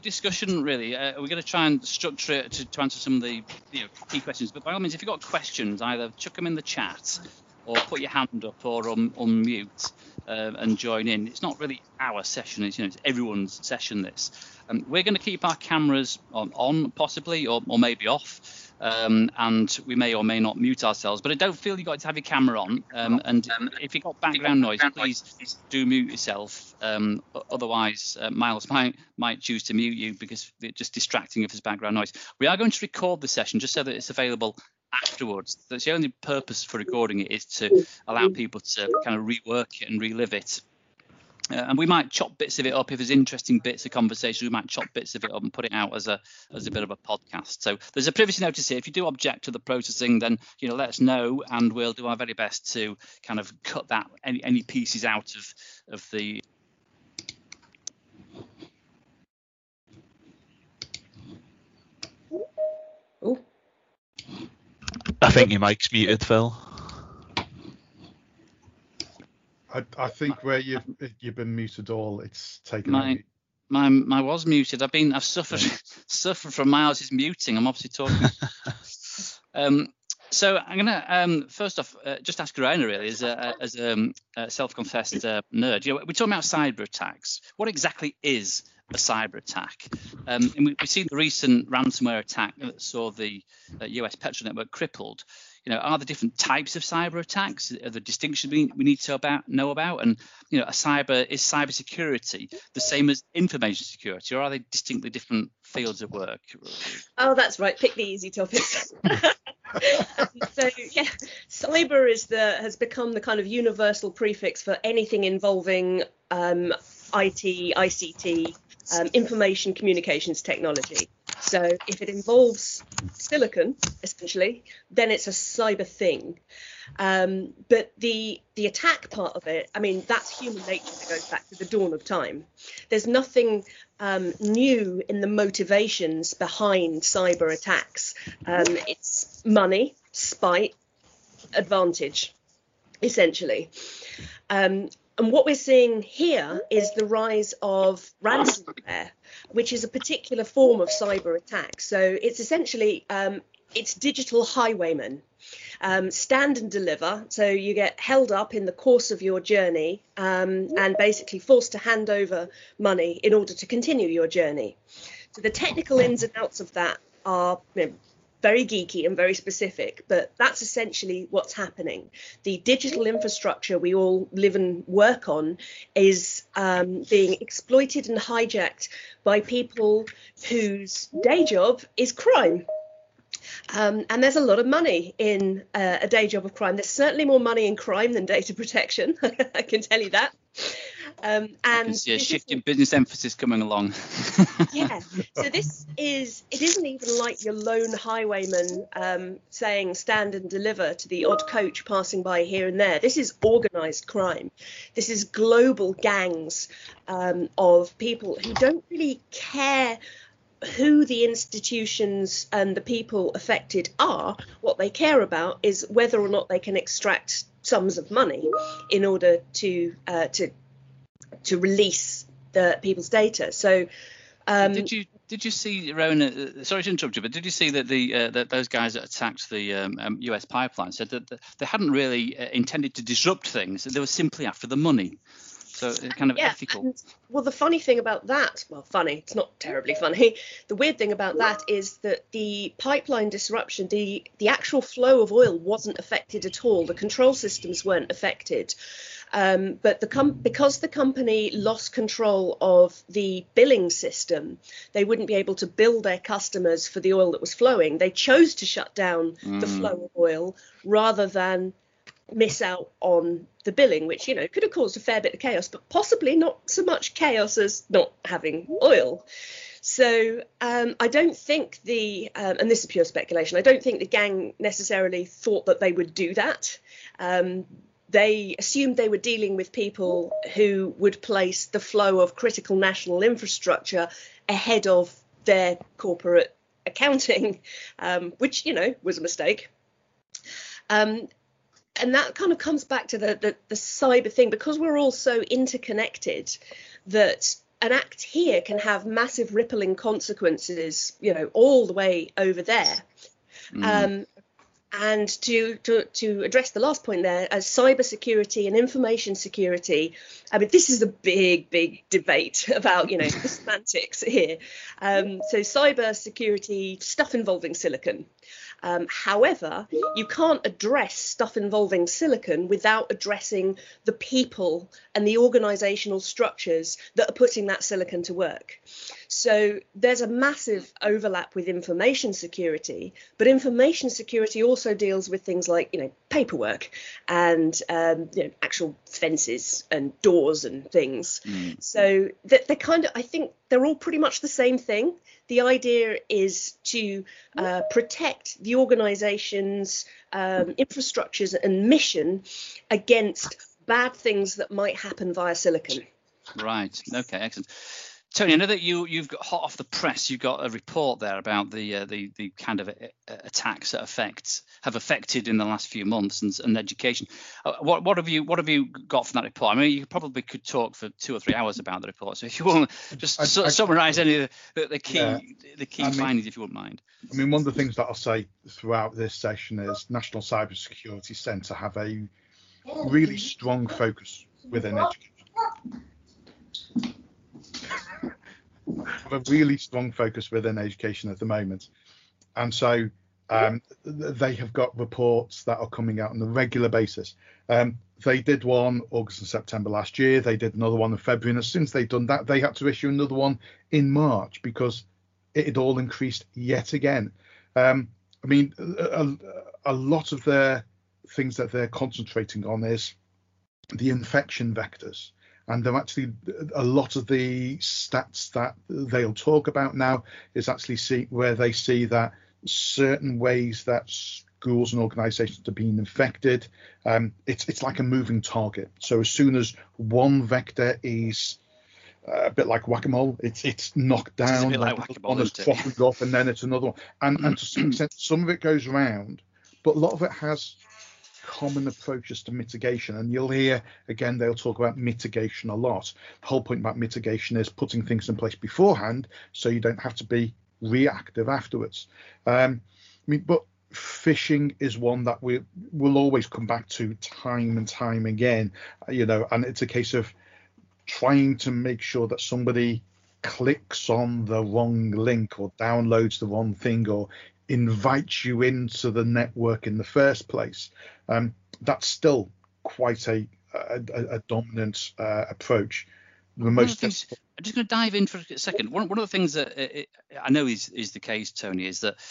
discussion, really. We're going to try and structure it to answer some of the key questions. But by all means, if you've got questions, either chuck them in the chat or put your hand up or unmute and join in. It's not really our session. It's everyone's session, this. We're going to keep our cameras on possibly, or maybe off. And we may or may not mute ourselves, but I don't feel you've got to have your camera on. And if you've got background noise, please do mute yourself. Otherwise, Miles might choose to mute you because it's just distracting if there's background noise. We are going to record the session just so that it's available afterwards. That's the only purpose for recording it, is to allow people to kind of rework it and relive it. And we might chop bits of it up if there's interesting bits of conversation. We might chop bits of it up and put it out as a bit of a podcast. So there's a privacy notice here. If you do object to the processing, then let us know, and we'll do our very best to kind of cut that any pieces out of the. Oh, I think your mic's muted, Phil. I think where you've been muted all, it's taken my was muted. I've suffered from Miles's muting. I'm obviously talking. So I'm gonna first off just ask Rona, really, as a self-confessed nerd. We're talking about cyber attacks. What exactly is a cyber attack? And we've seen the recent ransomware attack that saw the US petrol network crippled. Are there different types of cyber attacks? Are there distinctions we need to know about? And is cyber security the same as information security, or are they distinctly different fields of work? Oh, that's right. Pick the easy topics. So yeah, cyber has become the kind of universal prefix for anything involving IT, ICT, information communications technology. So if it involves silicon, essentially, then it's a cyber thing. But the attack part of it, that's human nature that goes back to the dawn of time. There's nothing new in the motivations behind cyber attacks. It's money, spite, advantage, essentially. And what we're seeing here is the rise of ransomware, which is a particular form of cyber attack. So it's essentially it's digital highwaymen. Stand and deliver. So you get held up in the course of your journey and basically forced to hand over money in order to continue your journey. So the technical ins and outs of that are very geeky and very specific, but that's essentially what's happening. The digital infrastructure we all live and work on is being exploited and hijacked by people whose day job is crime. And there's a lot of money in a day job of crime. There's certainly more money in crime than data protection. I can tell you that. And I can see a shift in business emphasis coming along. Yeah. So it isn't even like your lone highwayman saying stand and deliver to the odd coach passing by here and there. This is organised crime. This is global gangs of people who don't really care who the institutions and the people affected are. What they care about is whether or not they can extract sums of money in order to release the people's data. So did you see, Rona, sorry to interrupt you, but did you see that that those guys that attacked the US pipeline said that they hadn't really intended to disrupt things, they were simply after the money? So it's kind of ethical. And, well, the funny thing about that, it's not terribly funny. The weird thing about that is that the pipeline disruption, the actual flow of oil wasn't affected at all. The control systems weren't affected. But because the company lost control of the billing system, they wouldn't be able to bill their customers for the oil that was flowing. They chose to shut down the flow of oil rather than miss out on the billing, which could have caused a fair bit of chaos, but possibly not so much chaos as not having oil. So I don't think and this is pure speculation, I don't think the gang necessarily thought that they would do that. They assumed they were dealing with people who would place the flow of critical national infrastructure ahead of their corporate accounting, which was a mistake. And that kind of comes back to the cyber thing, because we're all so interconnected that an act here can have massive rippling consequences, all the way over there. And to address the last point there, as cybersecurity and information security, I mean, this is a big debate about, the semantics here. So cybersecurity, stuff involving silicon. However, you can't address stuff involving silicon without addressing the people and the organizational structures that are putting that silicon to work. So there's a massive overlap with information security, but information security also deals with things like, paperwork and, actual fences and doors and things. So they're I think they're all pretty much the same thing. The idea is to protect the organization's infrastructures and mission against bad things that might happen via silicon. Right. Okay. Excellent. Tony, I know that you've got hot off the press. You've got a report there about the kind of attacks that have affected in the last few months and education. What have you got from that report? I mean, you probably could talk for 2 or 3 hours about the report. So if you want to just summarise any of the key findings, if you wouldn't mind. I mean, one of the things that I'll say throughout this session is National Cybersecurity Centre have a really strong focus within education. Have a really strong focus within education at the moment, and so they have got reports that are coming out on a regular basis. They did one August and September last year. They did another one in February, and as soon as they'd done that, they had to issue another one in March because it had all increased yet again. I mean, a lot of the things that they're concentrating on is the infection vectors. And they're actually, a lot of the stats that they'll talk about now is actually where they see that certain ways that schools and organisations are being infected, it's like a moving target. So as soon as one vector is a bit like whack-a-mole, it's knocked down, one is propping up, and then it's another one. And to some extent, some of it goes around, but a lot of it has common approaches to mitigation, and you'll hear again they'll talk about mitigation a lot. The whole point about mitigation is putting things in place beforehand so you don't have to be reactive afterwards. But phishing is one that we'll always come back to time and time again, and it's a case of trying to make sure that somebody clicks on the wrong link or downloads the wrong thing or invites you into the network in the first place. That's still quite a dominant approach. I'm just going to dive in for a second. One of the things that I know is the case, Tony, is that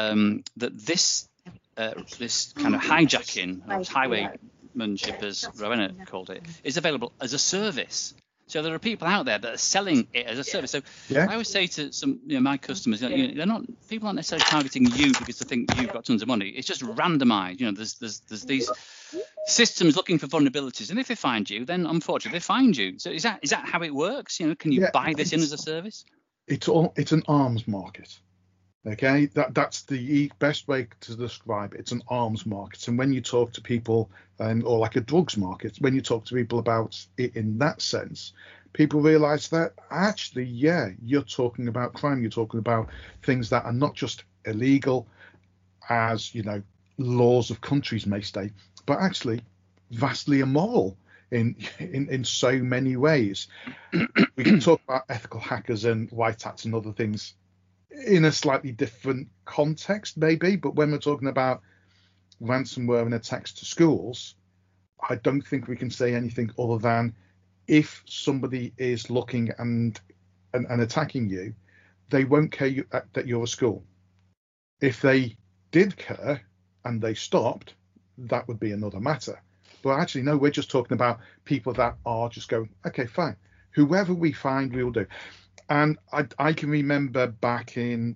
this kind of hijacking, or highwaymanship, as Rowena called it, is available as a service. So there are people out there that are selling it as a service. So I always say to some, my customers, people aren't necessarily targeting you because they think you've got tons of money. It's just randomized. There's these systems looking for vulnerabilities, and if they find you, then unfortunately they find you. So is that how it works? Can you buy this in as a service? It's an arms market. Okay, that's the best way to describe it. It's an arms market, and when you talk to people, or like a drugs market, when you talk to people about it in that sense, people realise that actually, you're talking about crime. You're talking about things that are not just illegal, as laws of countries may state, but actually vastly immoral in so many ways. We can talk about ethical hackers and white hats and other things in a slightly different context, maybe, but when we're talking about ransomware and attacks to schools, I don't think we can say anything other than if somebody is looking and attacking you, they won't care that you're a school. If they did care and they stopped, that would be another matter. But actually, no, we're just talking about people that are just going, okay, fine, whoever we find, we will do. And I can remember back in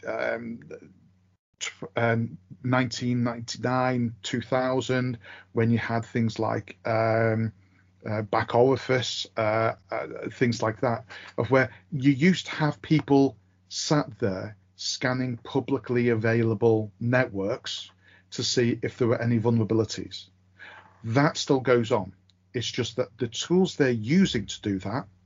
1999, 2000, when you had things like back orifice, things like that, of where you used to have people sat there scanning publicly available networks to see if there were any vulnerabilities. That still goes on. It's just that the tools they're using to do that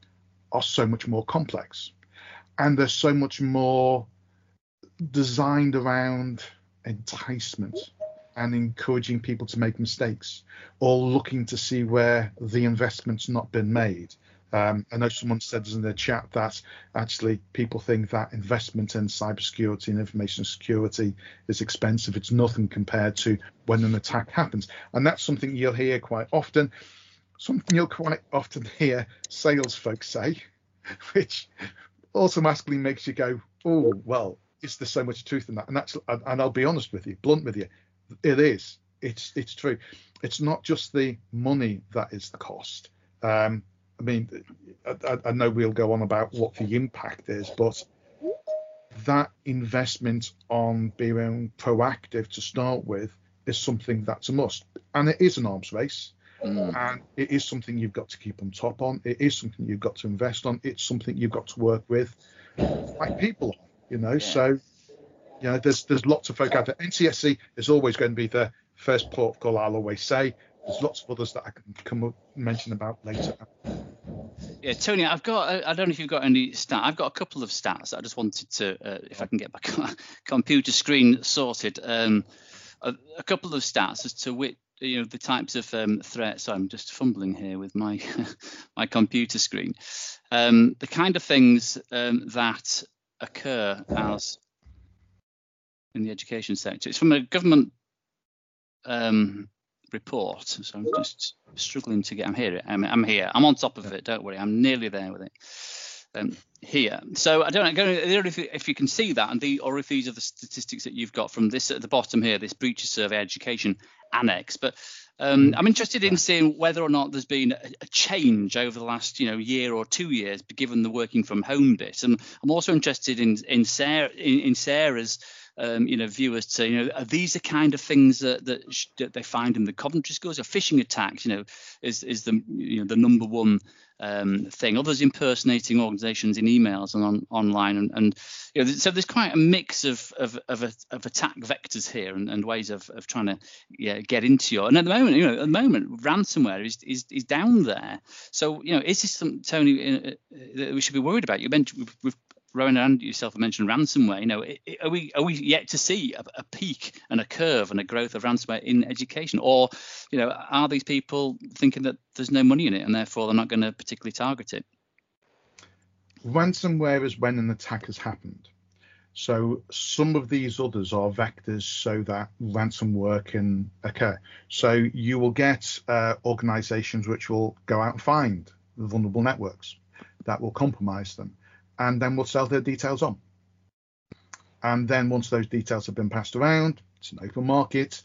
are so much more complex, and they're so much more designed around enticement and encouraging people to make mistakes, or looking to see where the investment's not been made. I know someone said in the chat that actually people think that investment in cybersecurity and information security is expensive. It's nothing compared to when an attack happens. And that's something you'll hear quite often, something you'll quite often hear sales folks say, which automatically makes you go, oh, well, is there so much truth in that? And I'll be honest with you, blunt with you, it is. It's true. It's not just the money that is the cost. I mean, I know we'll go on about what the impact is, but that investment on being proactive to start with is something that's a must. And it is an arms race. And it is something you've got to keep on top on. It is something you've got to invest on. It's something you've got to work with like people on, Yeah. So, there's lots of folk out there. NCSC is always going to be the first port of call, I'll always say. There's lots of others that I can come up and mention about later. Yeah, Tony, I don't know if you've got any stats. I've got a couple of stats that I just wanted to, if I can get my computer screen sorted, a couple of stats as to which, the types of threats. So I'm just fumbling here with my my computer screen. The kind of things that occur as in the education sector. It's from a government report, so I'm just struggling to get. I'm here. I'm on top of it. Don't worry. I'm nearly there with it. Here. So I don't know if you can see that, or if these are the statistics that you've got from this at the bottom here, this breaches survey education annex. But I'm interested in seeing whether or not there's been a change over the last year or 2 years, given the working from home bit. And I'm also interested in Sarah's viewers to, are these the kind of things that they find in the Coventry schools? Or phishing attacks, is the the number one thing. Others impersonating organisations in emails and online, and so there's quite a mix of attack vectors here and ways of trying to get into you. And at the moment, ransomware is down there. So is this something, Tony, that we should be worried about? You mentioned we've Rowan and yourself have mentioned ransomware. Are we yet to see a peak and a curve and a growth of ransomware in education, or are these people thinking that there's no money in it and therefore they're not going to particularly target it? Ransomware is when an attack has happened. So some of these others are vectors so that ransomware can occur. So you will get organizations which will go out and find vulnerable networks that will compromise them, and then we'll sell their details on. And then once those details have been passed around, it's an open market.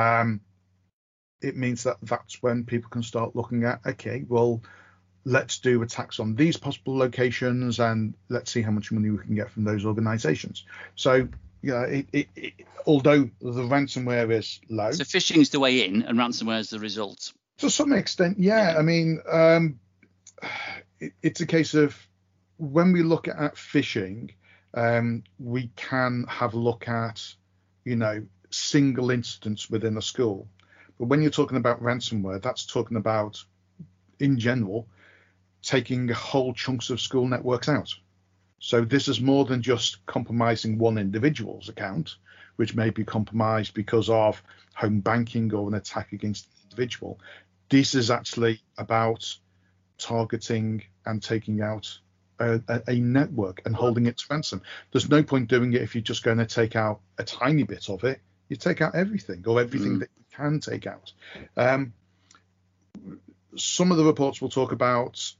It means that's when people can start looking at, okay, well, let's do attacks on these possible locations and let's see how much money we can get from those organizations. So, although the ransomware is low. So phishing is the way in and ransomware is the result. To some extent, yeah. I mean, it's a case of, when we look at phishing, we can have a look at, single incidents within a school. But when you're talking about ransomware, that's talking about, in general, taking whole chunks of school networks out. So this is more than just compromising one individual's account, which may be compromised because of home banking or an attack against an individual. This is actually about targeting and taking out a network and holding it to ransom. There's no point doing it if you're just going to take out a tiny bit of it. You take out everything, or everything that you can take out. Some of the reports will talk about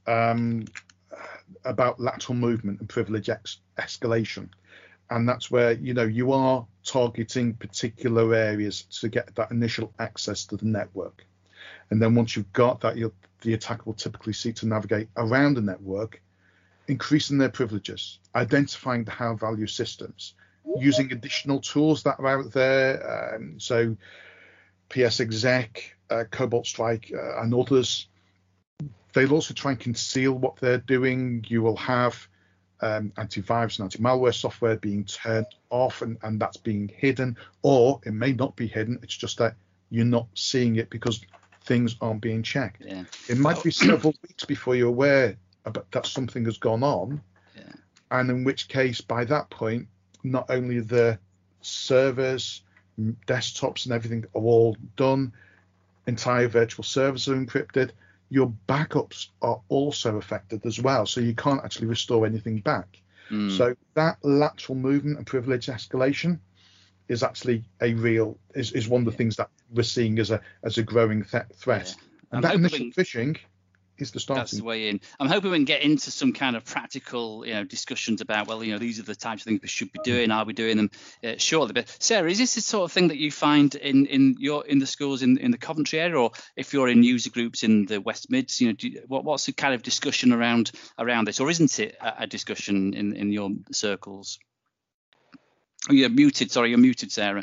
lateral movement and privilege escalation, and that's where you are targeting particular areas to get that initial access to the network, and then once you've got that, the attacker will typically seek to navigate around the network, increasing their privileges, identifying the high value systems, using additional tools that are out there. So PS Exec, Cobalt Strike, and others. They'll also try and conceal what they're doing. You will have antivirus and anti-malware software being turned off and that's being hidden, or it may not be hidden. It's just that you're not seeing it because things aren't being checked. Yeah. It might be several weeks before you're aware that something has gone on, and in which case, by that point, not only the servers, desktops, and everything are all done, entire virtual servers are encrypted, your backups are also affected as well, so you can't actually restore anything back. So that lateral movement and privilege escalation is actually is one of the things that we're seeing as a growing threat. And that initial phishing is the starting. That's the way in. I'm hoping we can get into some kind of practical, discussions about, well, these are the types of things we should be doing. Are we doing them shortly? But Sarah, is this the sort of thing that you find in the schools in the Coventry area, or if you're in user groups in the West Mids? What's the kind of discussion around this, or isn't it a discussion in your circles? Oh, you're muted, Sarah.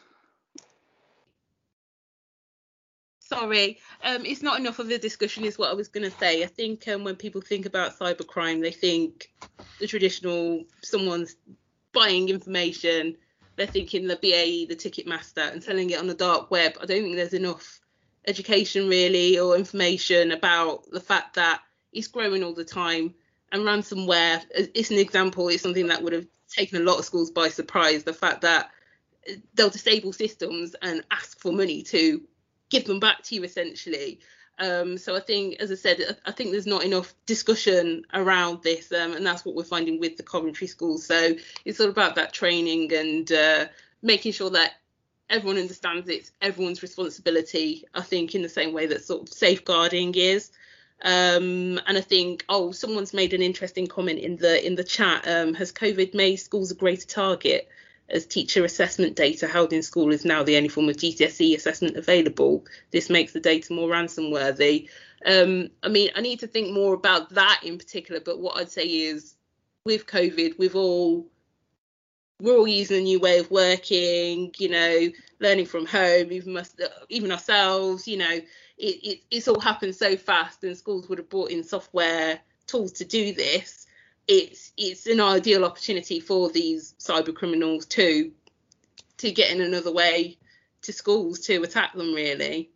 Sorry, it's not enough of a discussion is what I was going to say. I think when people think about cybercrime, they think the traditional, someone's buying information, they're thinking the BAE, the Ticketmaster, and selling it on the dark web. I don't think there's enough education really or information about the fact that it's growing all the time. And ransomware, it's an example, it's something that would have taken a lot of schools by surprise. The fact that they'll disable systems and ask for money to give them back to you essentially. So I think, as I said, I think there's not enough discussion around this, and that's what we're finding with the Coventry schools. So it's all about that training and making sure that everyone understands it's everyone's responsibility, I think, in the same way that sort of safeguarding is. And I think, someone's made an interesting comment in the chat. Has COVID made schools a greater target, as teacher assessment data held in school is now the only form of GCSE assessment available? This makes the data more ransom worthy. I need to think more about that in particular, but what I'd say is, with COVID, we're all using a new way of working, learning from home, even ourselves, it's all happened so fast, and schools would have brought in software tools to do this. It's an ideal opportunity for these cyber criminals to get in another way to schools to attack them, really.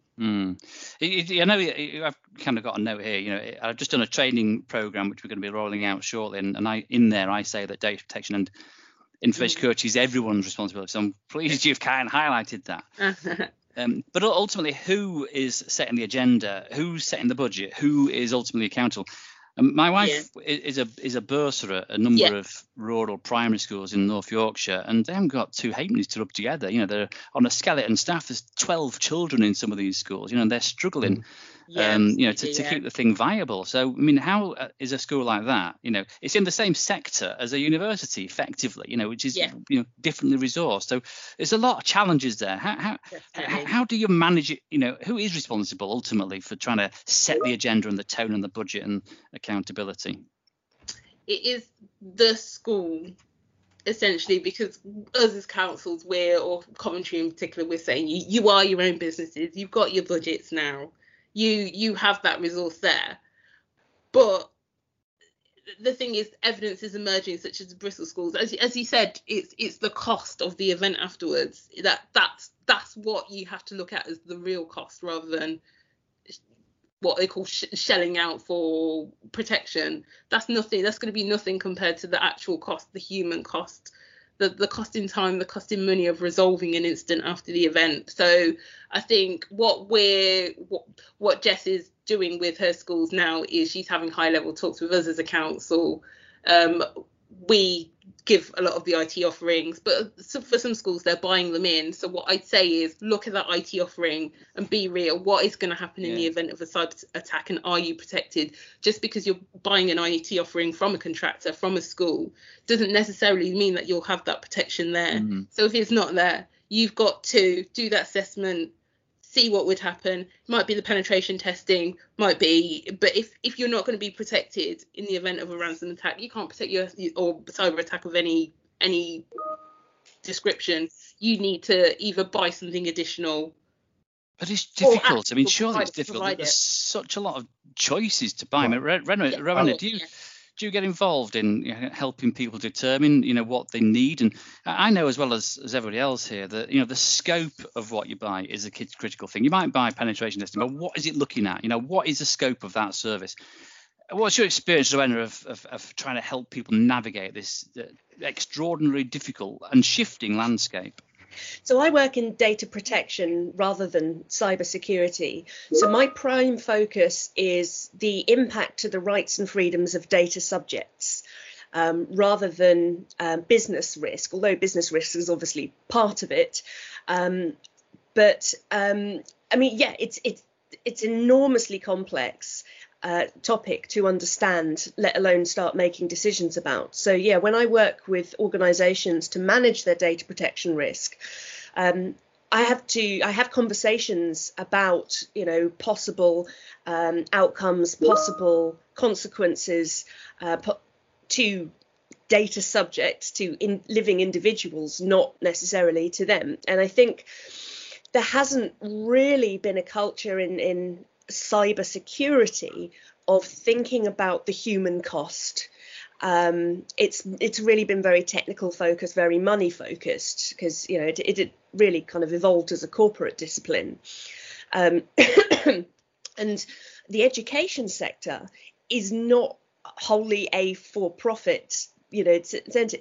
I know I've kind of got a note here. I've just done a training program which we're going to be rolling out shortly, and I say that data protection and information security is everyone's responsibility. So I'm pleased you've kind of highlighted that. But ultimately, who is setting the agenda? Who's setting the budget? Who is ultimately accountable? My wife is a bursar at a number of rural primary schools in North Yorkshire, and they haven't got two halfpennies to rub together. They're on a skeleton staff. There's 12 children in some of these schools, and they're struggling, to keep the thing viable. So, how is a school like that? It's in the same sector as a university, effectively, which is, differently resourced. So there's a lot of challenges there. How do you manage it? Who is responsible ultimately for trying to set the agenda and the tone and the budget and accountability? It is the school, essentially, because us as councils, or Coventry in particular, we're saying you are your own businesses. You've got your budgets now. You have that resource there. But the thing is, evidence is emerging, such as the Bristol schools. As you said, it's the cost of the event afterwards. That's what you have to look at as the real cost, rather than what they call shelling out for protection. That's nothing. That's going to be nothing compared to the actual cost, the human cost, the cost in time, the cost in money of resolving an incident after the event. So I think what Jess is doing with her schools now is she's having high level talks with us as a council. We give a lot of the IT offerings, but for some schools they're buying them in. So what I'd say is, look at that IT offering and be real. What is going to happen in the event of a cyber attack, and are you protected? Just because you're buying an IT offering from a contractor, from a school, doesn't necessarily mean that you'll have that protection there. So if it's not there, you've got to do that assessment, see what would happen. Might be the penetration testing, might be, but if you're not going to be protected in the event of a ransom attack, you can't protect your or cyber attack of any description. You need to either buy something additional. But it's difficult. Surely it's difficult. There's such a lot of choices to buy. Rowena, do you get involved in helping people determine, what they need? And I know as well as everybody else here that, the scope of what you buy is a critical thing. You might buy penetration testing, but what is it looking at? What is the scope of that service? What's your experience, Joanna, of trying to help people navigate this extraordinarily difficult and shifting landscape? So I work in data protection rather than cybersecurity. So my prime focus is the impact to the rights and freedoms of data subjects, rather than business risk, although business risk is obviously part of it. But I mean, yeah, it's enormously complex topic to understand, let alone start making decisions about. So yeah, when I work with organizations to manage their data protection risk, I have conversations about, possible outcomes, possible consequences to data subjects, to living individuals, not necessarily to them. And I think there hasn't really been a culture in cybersecurity of thinking about the human cost. It's really been very technical focused, very money focused, because it really kind of evolved as a corporate discipline. And the education sector is not wholly a for-profit. It's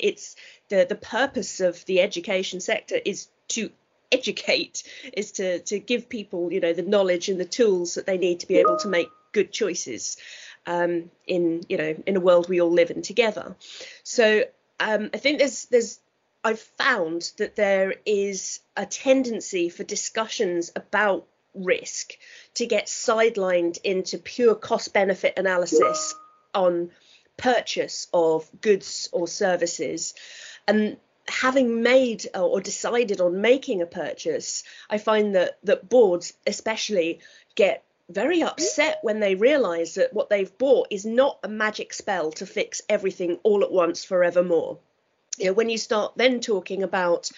the purpose of the education sector is to educate, is to give people the knowledge and the tools that they need to be able to make good choices in a world we all live in together. So I think I've found that there is a tendency for discussions about risk to get sidelined into pure cost benefit analysis on purchase of goods or services. And having made or decided on making a purchase, I find that boards especially get very upset when they realise that what they've bought is not a magic spell to fix everything all at once forevermore. When you start then talking about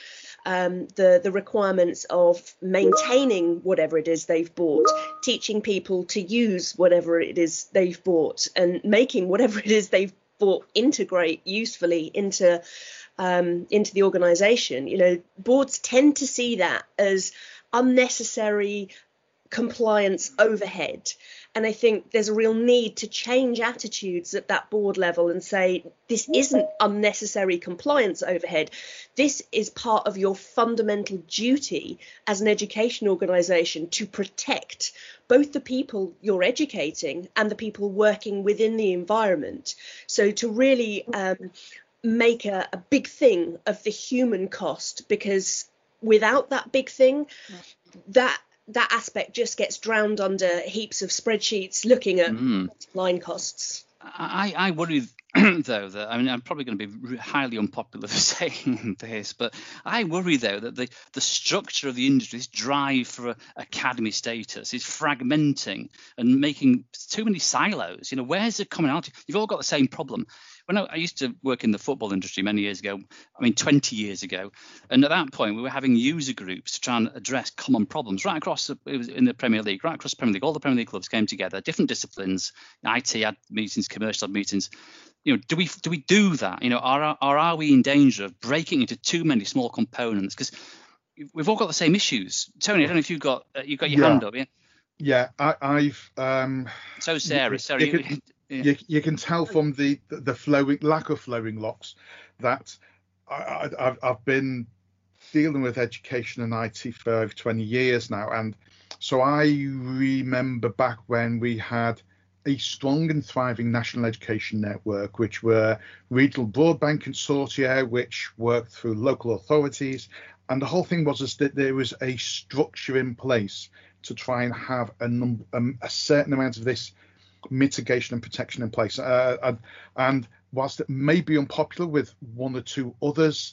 the requirements of maintaining whatever it is they've bought, teaching people to use whatever it is they've bought, and making whatever it is they've bought integrate usefully into the organisation, boards tend to see that as unnecessary compliance overhead. And I think there's a real need to change attitudes at that board level and say, this isn't unnecessary compliance overhead. This is part of your fundamental duty as an education organisation to protect both the people you're educating and the people working within the environment. So to really make a big thing of the human cost, because without that big thing, that aspect just gets drowned under heaps of spreadsheets looking at line costs. I worry though that, I mean, I'm probably going to be highly unpopular for saying this, but I worry though that the structure of the industry, this drive for academy status, is fragmenting and making too many silos. Where's the commonality? You've all got the same problem. When I used to work in the football industry many years ago, 20 years ago, and at that point we were having user groups to try and address common problems right across, it was in the Premier League, right across the Premier League, all the Premier League clubs came together, different disciplines, IT had meetings, commercial had meetings. Do we do that? Are we in danger of breaking into too many small components? Because we've all got the same issues. Tony, I don't know if you've got your hand up. Yeah, I've. So Sarah, sorry. You can tell from the lack of flowing locks that I've been dealing with education and IT for over 20 years now, and so I remember back when we had a strong and thriving national education network, which were regional broadband consortia, which worked through local authorities, and the whole thing was that there was a structure in place to try and have a certain amount of this mitigation and protection in place, and whilst it may be unpopular with one or two others,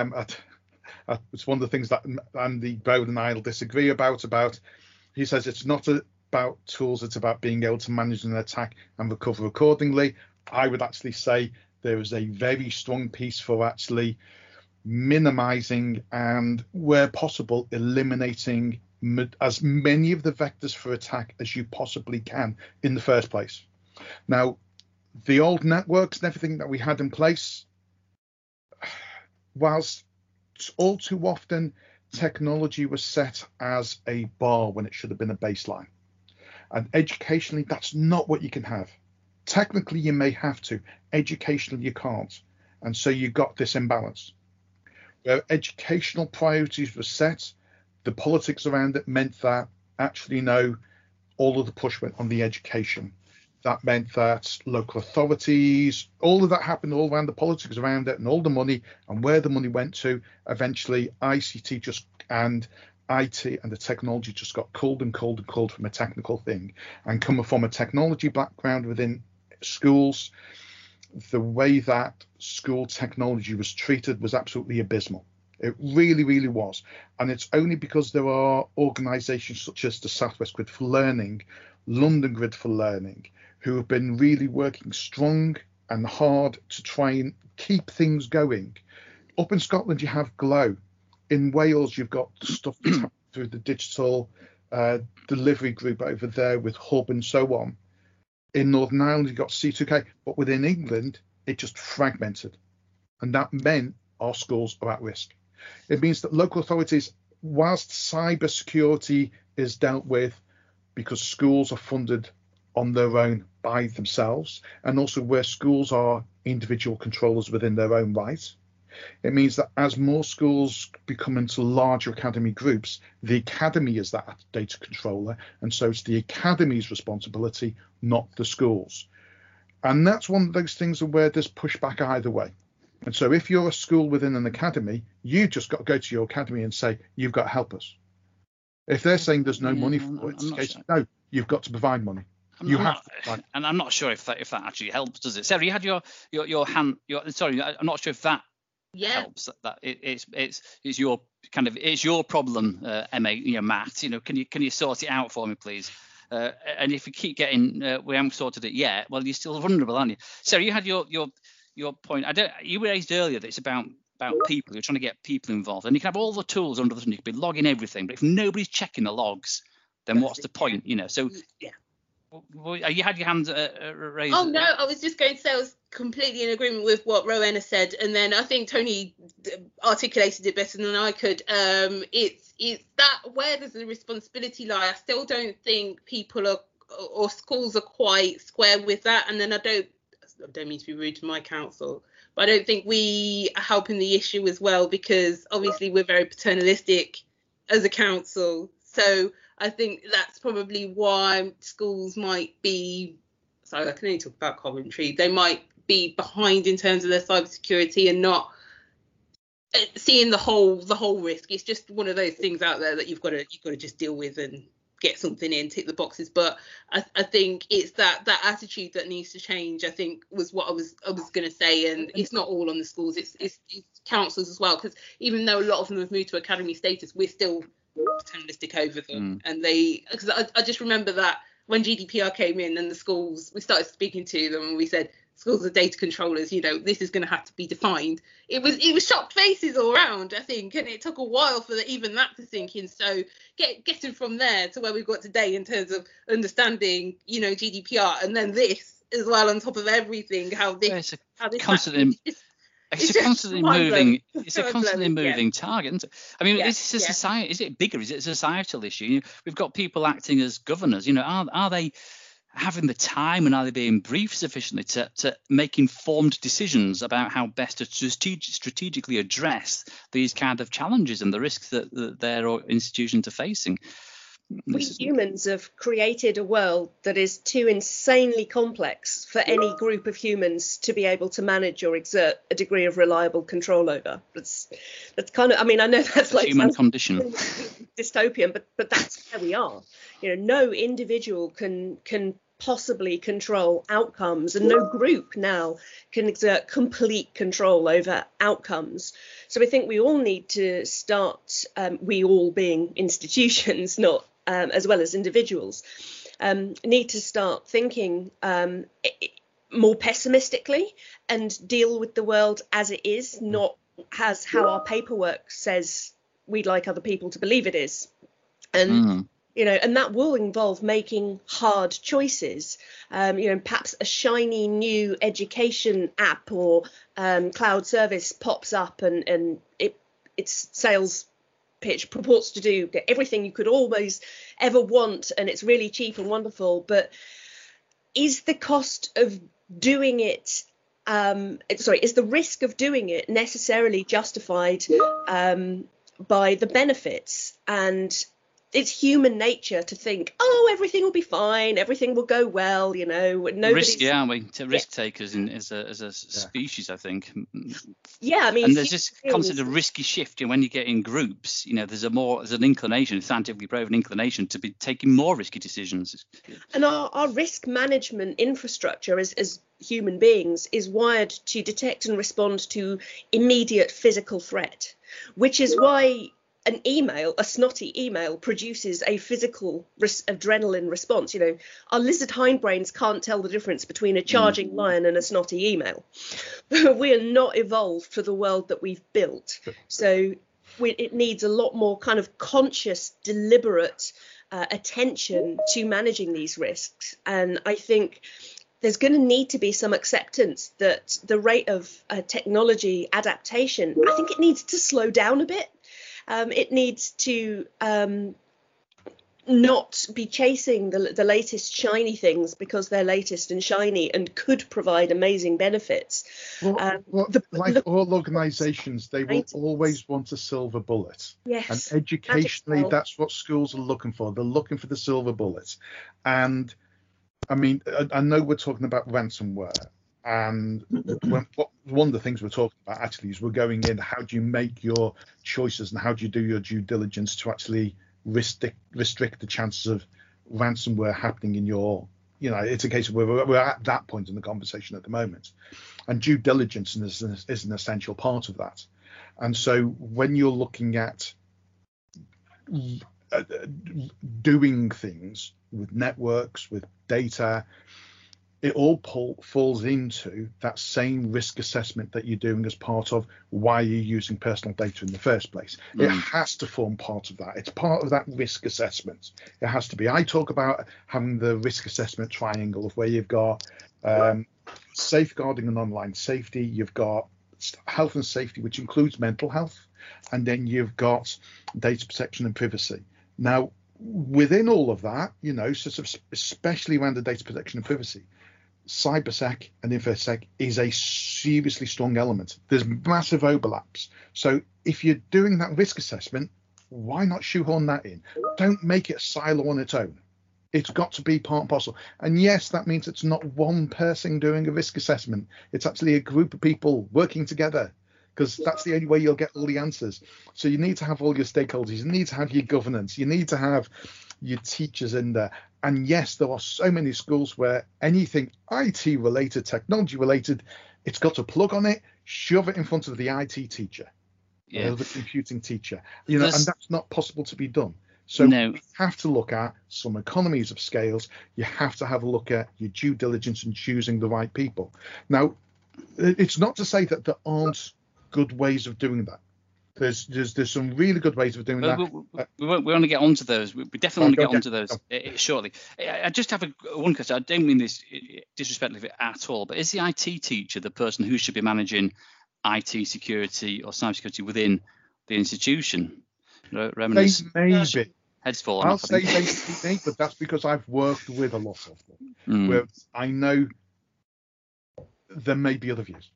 it's one of the things that Andy Bowden and I will disagree about. He says it's not about tools, it's about being able to manage an attack and recover accordingly. I would actually say there is a very strong piece for actually minimizing and, where possible, eliminating as many of the vectors for attack as you possibly can in the first place. Now, the old networks and everything that we had in place, whilst all too often technology was set as a bar when it should have been a baseline, and educationally that's not what you can have. Technically, you may have to. Educationally, you can't. And so you got this imbalance. Where educational priorities were set, the politics around it meant that actually, no, all of the push went on the education. That meant that local authorities, all of that happened all around the politics around it and all the money and where the money went to. Eventually, ICT and IT and the technology just got culled and culled and culled from a technical thing. And coming from a technology background within schools, the way that school technology was treated was absolutely abysmal. It really, really was. And it's only because there are organisations such as the Southwest Grid for Learning, London Grid for Learning, who have been really working strong and hard to try and keep things going. Up in Scotland, you have Glow. In Wales, you've got stuff that's happening through the digital delivery group over there with Hub and so on. In Northern Ireland, you've got C2K, but within England, it just fragmented. And that meant our schools are at risk. It means that local authorities, whilst cyber security is dealt with because schools are funded on their own by themselves, and also where schools are individual controllers within their own right, it means that as more schools become into larger academy groups, the academy is that data controller, and so it's the academy's responsibility, not the schools. And that's one of those things where there's pushback either way. And so if you're a school within an academy, you just got to go to your academy and say, you've got to help us. If they're saying there's no money for it, it's the case, no, you've got to provide money. And I'm not sure if that actually helps, does it? Sarah, you had your hand. Sorry, I'm not sure if that helps. That it's your kind of it's your problem, Emma. Matt. Can you sort it out for me, please? And if you keep getting we haven't sorted it yet, well, you're still vulnerable, aren't you? Sarah, you had your point. You raised earlier that it's about people. You're trying to get people involved, and you can have all the tools under the sun. You can be logging everything, but if nobody's checking the logs, then what's the point? So yeah. You had your hand raised. Oh no, I was just going to say I was completely in agreement with what Rowena said, and then I think Tony articulated it better than I could. It's that where does the responsibility lie? I still don't think people are or schools are quite square with that, and then I don't mean to be rude to my council, but I don't think we are helping the issue as well, because obviously we're very paternalistic as a council. So I think that's probably why schools might be, sorry, I can only talk about Coventry, they might be behind in terms of their cybersecurity and not seeing the whole risk. It's just one of those things out there that you've got to just deal with and get something in, tick the boxes. But I think it's that attitude that needs to change, I think, was what I was going to say. And it's not all on the schools, it's councils as well, because even though a lot of them have moved to academy status, we're still paternalistic over them. And because I just remember that when GDPR came in and the schools, we started speaking to them and we said, schools are data controllers, this is going to have to be defined. It was shocked faces all around, I think, and it took a while for even that to sink in. So getting from there to where we've got today in terms of understanding, GDPR, and then this as well on top of everything, it's a constantly moving target, isn't it? I mean, is this a society? Is it bigger? Is it a societal issue? We've got people acting as governors. Are they having the time, and are they being briefed sufficiently to make informed decisions about how best to strategically address these kind of challenges and the risks that their institutions are facing? We humans have created a world that is too insanely complex for any group of humans to be able to manage or exert a degree of reliable control over. That's kind of, I mean, I know that's like human condition, dystopian, but that's where we are. No individual can possibly control outcomes, and no group now can exert complete control over outcomes. So I think we all need to start, we all being institutions, not as well as individuals, need to start thinking more pessimistically and deal with the world as it is, not as how our paperwork says we'd like other people to believe it is. And and that will involve making hard choices. Perhaps a shiny new education app or cloud service pops up and its sales pitch purports to do everything you could almost ever want, and it's really cheap and wonderful. But is the cost of doing it, is the risk of doing it necessarily justified by the benefits? And it's human nature to think, oh, everything will be fine, everything will go well, Risky, aren't we? Risk takers as a species, I think. Yeah, I mean, and there's this concept of risky shift. When you get in groups, there's an inclination, scientifically proven inclination, to be taking more risky decisions. And our risk management infrastructure as human beings is wired to detect and respond to immediate physical threat, which is why a snotty email produces a physical adrenaline response. Our lizard hindbrains can't tell the difference between a charging lion and a snotty email. We are not evolved for the world that we've built. So it needs a lot more kind of conscious, deliberate attention to managing these risks. And I think there's going to need to be some acceptance that the rate of technology adaptation, I think it needs to slow down a bit. It needs to not be chasing the latest shiny things because they're latest and shiny and could provide amazing benefits. All organisations, they will always want a silver bullet. Yes. And educationally, that's what schools are looking for. They're looking for the silver bullet. And I mean, I know we're talking about ransomware. And one of the things we're talking about actually is we're going in, how do you make your choices and how do you do your due diligence to actually restrict the chances of ransomware happening in your, it's a case of we're at that point in the conversation at the moment. And due diligence is an essential part of that. And so when you're looking at doing things with networks, with data, it all falls into that same risk assessment that you're doing as part of why you're using personal data in the first place. It has to form part of that. It's part of that risk assessment. It has to be. I talk about having the risk assessment triangle of where you've got safeguarding and online safety, you've got health and safety, which includes mental health, and then you've got data protection and privacy. Now, within all of that, especially around the data protection and privacy, cybersec and infosec is a seriously strong element. There's massive overlaps. So if you're doing that risk assessment, why not shoehorn that in? Don't make it a silo on its own. It's got to be part and parcel. And yes, that means it's not one person doing a risk assessment. It's actually a group of people working together, because that's the only way you'll get all the answers. So you need to have all your stakeholders. You need to have your governance. You need to have your teachers in there. And yes, there are so many schools where anything IT related, technology related, it's got a plug on it, shove it in front of the IT teacher, or the computing teacher, and that's not possible to be done. So you have to look at some economies of scales. You have to have a look at your due diligence and choosing the right people. Now, it's not to say that there aren't good ways of doing that. There's some really good ways of doing that. We want to get onto those. We definitely want to get onto those shortly. I just have one question. I don't mean this disrespectfully at all, but is the IT teacher the person who should be managing IT security or cybersecurity within the institution? They may be. Heads falling I'll off. say they may, but that's because I've worked with a lot of them. Where I know there may be other views.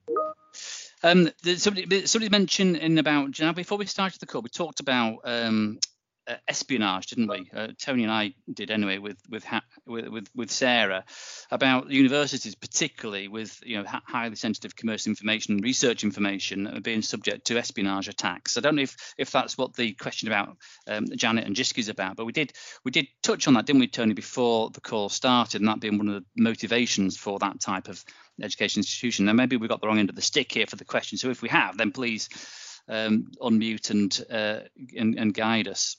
Somebody mentioned before we started the call, we talked about espionage, didn't we? Tony and I did anyway with Sarah, about universities, particularly with highly sensitive commercial information, research information being subject to espionage attacks. I don't know if that's what the question about Janet and Jiske is about, but we did touch on that, didn't we, Tony, before the call started, and that being one of the motivations for that type of education institution. Now maybe we got the wrong end of the stick here for the question, so if we have, then please unmute and guide us.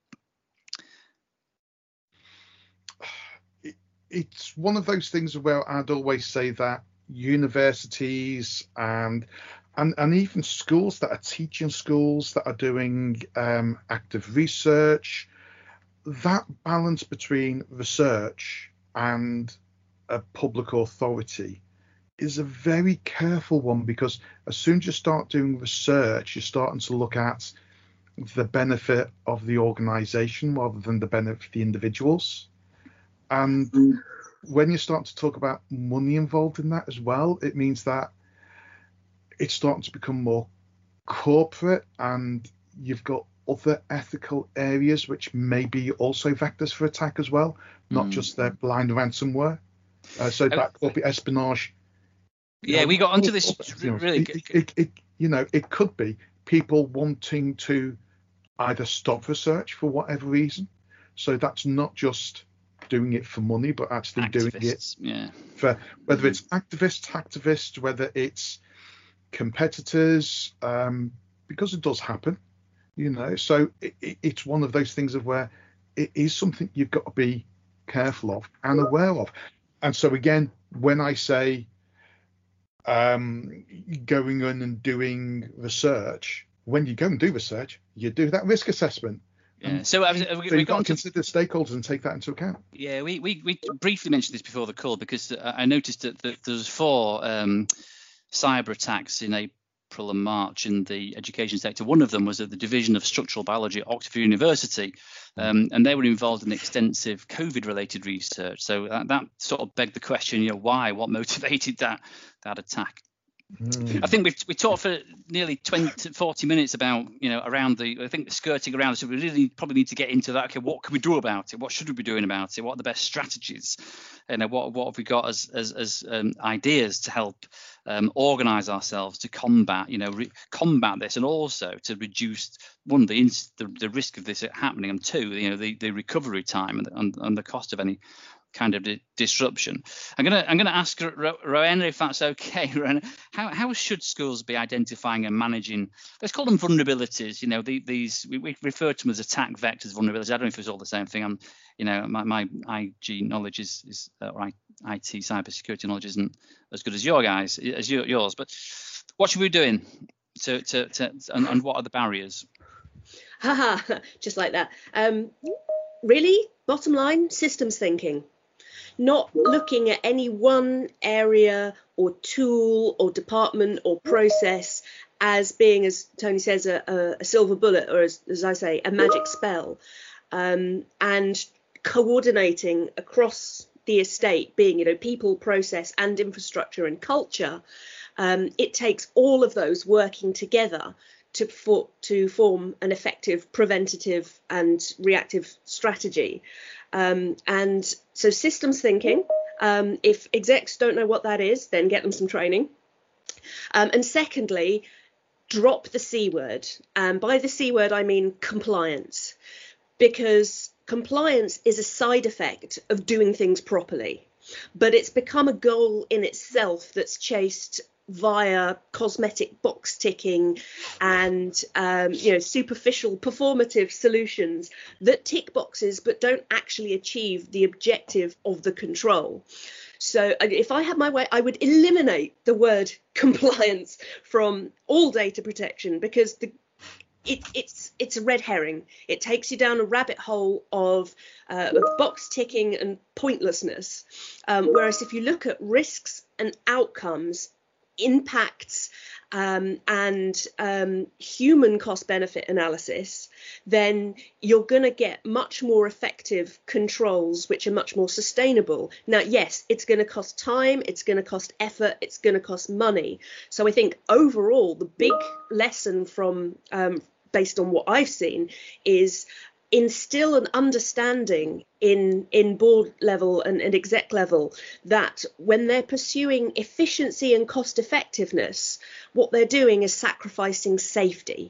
It's one of those things where I'd always say that universities and even schools that are teaching schools that are doing active research, that balance between research and a public authority is a very careful one, because as soon as you start doing research, you're starting to look at the benefit of the organization rather than the benefit of the individuals. And when you start to talk about money involved in that as well, it means that it's starting to become more corporate, and you've got other ethical areas which may be also vectors for attack as well, not just their blind ransomware. So that corporate espionage. Yeah, we got onto this really. It could be people wanting to either stop research for whatever reason. So that's not just doing it for money, but actually doing it for whether it's activists, whether it's competitors, because it does happen, So it's one of those things of where it is something you've got to be careful of and aware of. And so again, when I say going in and doing research, when you go and do research, you do that risk assessment. Yeah. So you've got to consider stakeholders and take that into account. Yeah, we briefly mentioned this before the call because I noticed that there's 4 cyber attacks in April and March in the education sector. One of them was at the Division of Structural Biology at Oxford University, and they were involved in extensive COVID-related research. So that sort of begged the question, why? What motivated that attack? I think we talked for nearly 20 to 40 minutes about around skirting around. So we really probably need to get into that. Okay, what can we do about it? What should we be doing about it? What are the best strategies? What have we got as ideas to help organise ourselves to combat combat this, and also to reduce the risk of this happening, and 2 the recovery time and the cost of any kind of disruption. I'm gonna ask Rowena, if that's okay. Rowena, how should schools be identifying and managing, let's call them vulnerabilities? These we refer to them as attack vectors, vulnerabilities. I don't know if it's all the same thing. My IG knowledge is or IT cybersecurity knowledge isn't as good as yours. But what should we be doing and what are the barriers? Just like that. Really, bottom line, systems thinking. Not looking at any one area or tool or department or process as being, as Tony says, a silver bullet, or as I say, a magic spell, and coordinating across the estate, being people, process and infrastructure and culture. It takes all of those working together to form an effective preventative and reactive strategy. And so systems thinking, if execs don't know what that is, then get them some training. And secondly, drop the C word. And by the C word, I mean compliance, because compliance is a side effect of doing things properly, but it's become a goal in itself that's chased via cosmetic box ticking and superficial performative solutions that tick boxes but don't actually achieve the objective of the control. So if I had my way, I would eliminate the word compliance from all data protection, because it's a red herring. It takes you down a rabbit hole of box ticking and pointlessness. Whereas if you look at risks and outcomes, impacts and human cost benefit analysis, then you're going to get much more effective controls which are much more sustainable. Now, yes, it's going to cost time, it's going to cost effort, it's going to cost money. So I think overall the big lesson from based on what I've seen is instill an understanding in board level and exec level that when they're pursuing efficiency and cost effectiveness, what they're doing is sacrificing safety,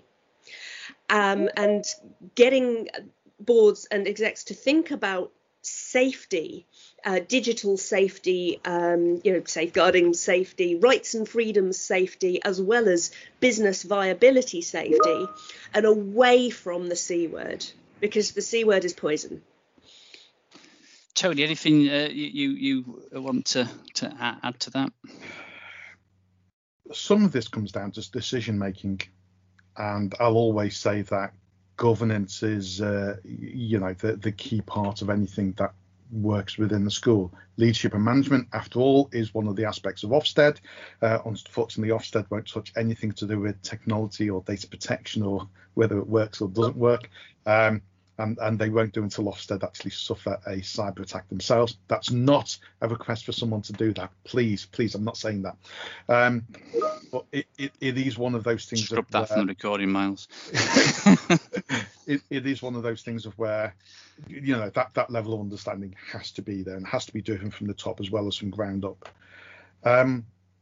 and getting boards and execs to think about safety, digital safety, safeguarding safety, rights and freedoms safety, as well as business viability safety, and away from the C word, because the C word is poison. Tony, anything you want to add to that? Some of this comes down to decision making, and I'll always say that governance is the key part of anything that works within the school. Leadership and management, after all, is one of the aspects of Ofsted. Unfortunately, Ofsted won't touch anything to do with technology or data protection or whether it works or doesn't work. and they won't do until Ofsted actually suffer a cyber attack themselves. That's not a request for someone to do that. Please, I'm not saying that. But it is one of those things. Scrub that from the recording, Miles. it is one of those things of where, that level of understanding has to be there and has to be driven from the top as well as from ground up. I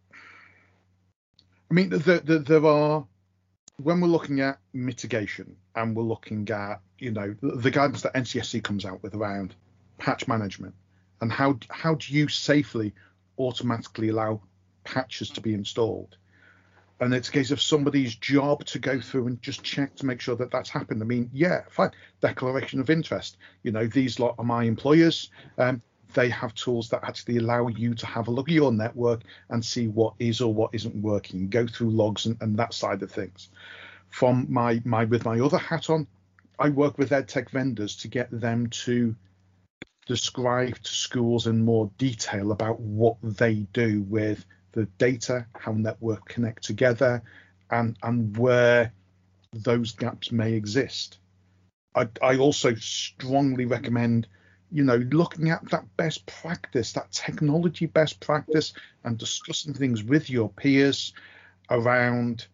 mean, there are, when we're looking at mitigation and we're looking at, the guidance that NCSC comes out with around patch management and how do you safely automatically allow patches to be installed? And it's a case of somebody's job to go through and just check to make sure that that's happened. I mean, yeah, fine. Declaration of interest. These lot are my employers. They have tools that actually allow you to have a look at your network and see what is or what isn't working, go through logs and that side of things. From with my other hat on, I work with EdTech vendors to get them to describe to schools in more detail about what they do with the data, how network connect together, and where those gaps may exist. I also strongly recommend, looking at that best practice, that technology best practice, and discussing things with your peers around,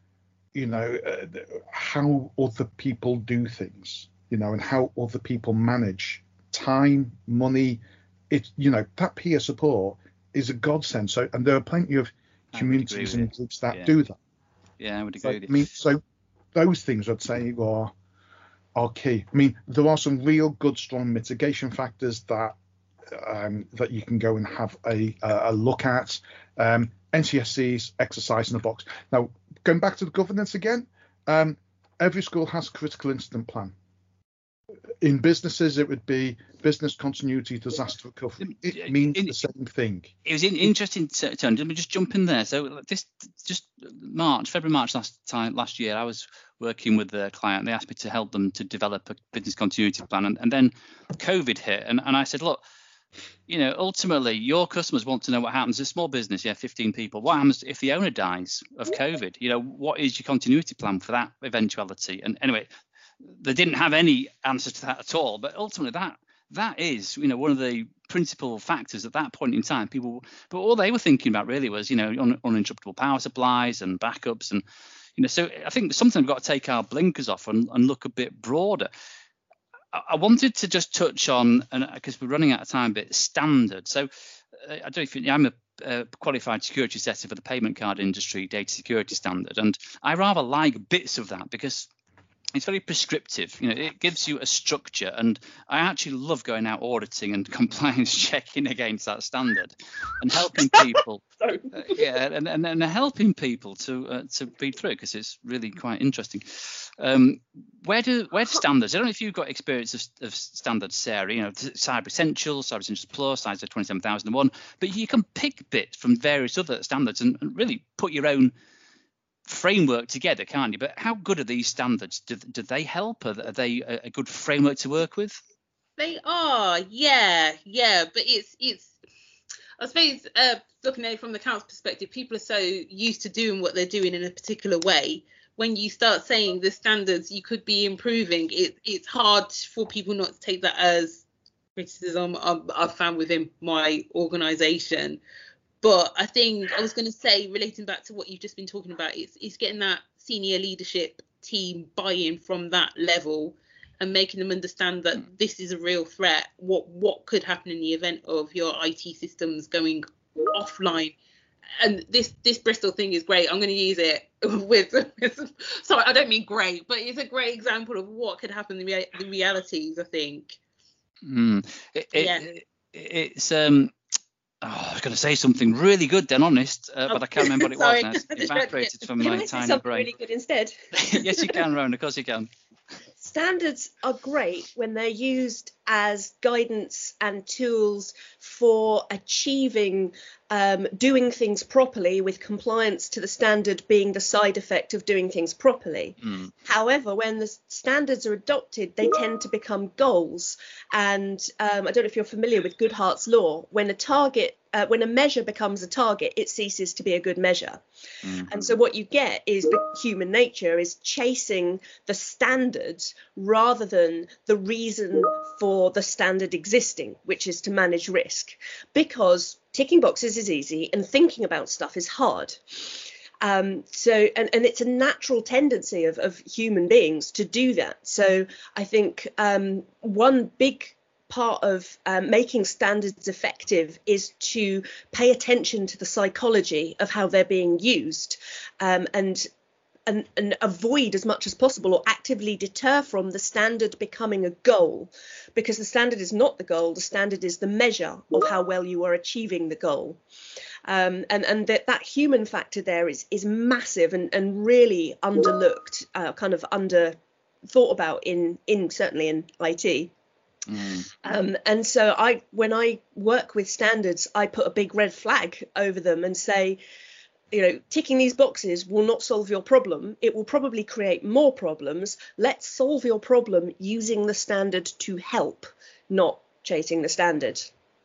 how other people do things, and how other people manage time, money. It's, that peer support is a godsend. So, and there are plenty of communities and groups that do that. Yeah, I would agree with you. I mean, so those things I'd say are key. I mean, there are some real good, strong mitigation factors that you can go and have a look at. NCSC's exercise in the box. Now, going back to the governance again, every school has a critical incident plan. In businesses, it would be business continuity, disaster recovery. It means the same thing. It was interesting, Tony. Let me just jump in there. So this just February, March last year, I was working with a client. They asked me to help them to develop a business continuity plan, and then COVID hit, and I said, look, ultimately your customers want to know what happens. A small business, 15 people. What happens if the owner dies of COVID? What is your continuity plan for that eventuality? And anyway, they didn't have any answer to that at all. But ultimately, that is, one of the principal factors at that point in time. But all they were thinking about really was, uninterruptible power supplies and backups, and so I think something we've got to take our blinkers off and look a bit broader. I wanted to just touch on, because we're running out of time, a bit standard. So I don't know if I'm a qualified security setter for the payment card industry data security standard, and I rather like bits of that because it's very prescriptive. It gives you a structure, and I actually love going out auditing and compliance checking against that standard and helping people. And helping people to read through it, because it's really quite interesting. Where do standards? I don't know if you've got experience of standards, Sarah. Cyber Essentials, Cyber Essentials Plus, ISO 27001, but you can pick bits from various other standards and really put your own framework together, can't you? But how good are these standards? Do they help? Are they a good framework to work with? They are, yeah. But it's I suppose looking at it from the council perspective, people are so used to doing what they're doing in a particular way. When you start saying the standards you could be improving, it's hard for people not to take that as criticism. I've found within my organisation. But I think I was going to say, relating back to what you've just been talking about, it's getting that senior leadership team buy-in from that level and making them understand that this is a real threat. What could happen in the event of your IT systems going offline? And this Bristol thing is great. I'm going to use it with sorry, I don't mean great, but it's a great example of what could happen in the realities, I think. It's I was going to say something really good then, honest, but I can't remember what it was now. It's evaporated from my tiny brain. Really good instead. Yes, you can, Rowan. Of course you can. Standards are great when they're used as guidance and tools for achieving doing things properly, with compliance to the standard being the side effect of doing things properly. However, when the standards are adopted, they tend to become goals. And I don't know if you're familiar with Goodhart's law. When a target when a measure becomes a target, it ceases to be a good measure. Mm-hmm. And so what you get is human nature is chasing the standard rather than the reason for the standard existing, which is to manage risk, because ticking boxes is easy and thinking about stuff is hard. And it's a natural tendency of human beings to do that. So I think one big part of making standards effective is to pay attention to the psychology of how they're being used, and avoid as much as possible, or actively deter from, the standard becoming a goal, because the standard is not the goal. The standard is the measure of how well you are achieving the goal. And that human factor there is massive and really underlooked, kind of under thought about in certainly in IT. And so when I work with standards, I put a big red flag over them and say, ticking these boxes will not solve your problem. It will probably create more problems. Let's solve your problem using the standard to help, not chasing the standard.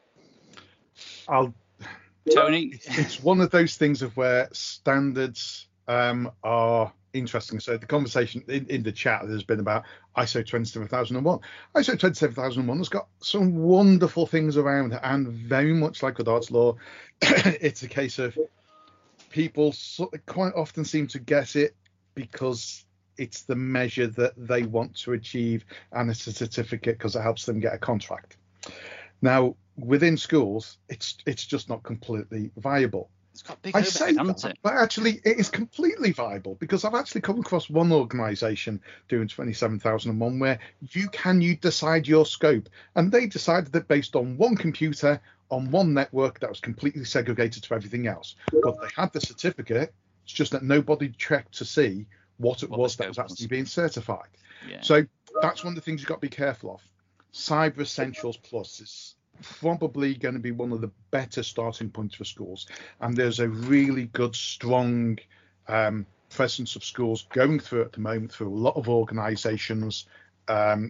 Tony? It's one of those things of where standards are interesting. So the conversation in the chat there's been about ISO 27001. ISO 27001 has got some wonderful things around it, and very much like with Arts Law, it's a case of people quite often seem to get it because it's the measure that they want to achieve, and it's a certificate because it helps them get a contract. Now, within schools, it's just not completely viable. It's got big I say overhead, that, but actually it is completely viable, because I've actually come across one organisation doing 27001 where you decide your scope, and they decided that based on one computer on one network that was completely segregated to everything else. But they had the certificate. It's just that nobody checked to see what it was that was actually being certified. Yeah. So that's one of the things you've got to be careful of. Cyber Essentials Plus is probably going to be one of the better starting points for schools, and there's a really good, strong presence of schools going through at the moment through a lot of organisations, and